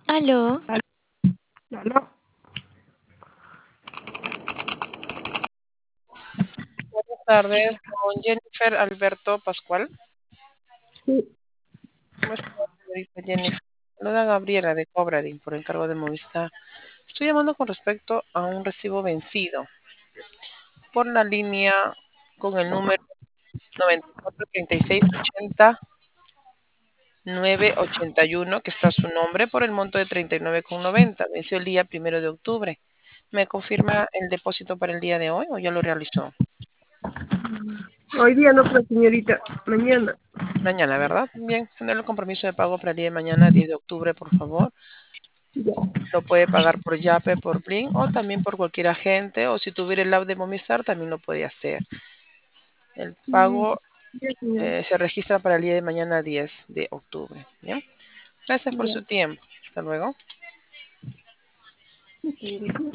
Aló, Aló. Buenas tardes, con Jennifer Alberto Pascual. Sí, ¿Cómo está, señorita Jennifer? Saluda Gabriela de Cobradin por encargo de Movistar. Estoy llamando con respecto a un recibo vencido por la línea con el número 943680-981, que está su nombre, por el monto de 39,90. Venció el día 1 de octubre. ¿Me confirma el depósito para el día de hoy o ya lo realizó? hoy día no, pero señorita, mañana. Mañana, ¿verdad? Bien, tener el compromiso de pago para el día de mañana, 10 de octubre, por favor. Ya. Lo puede pagar por Yape, por Plin o también por cualquier agente, o si tuviera el app de Movistar también lo puede hacer. El Mm, pago ya, señorita. se registra para el día de mañana, 10 de octubre. ¿Ya? Gracias por Ya, su tiempo. Hasta luego. señorita.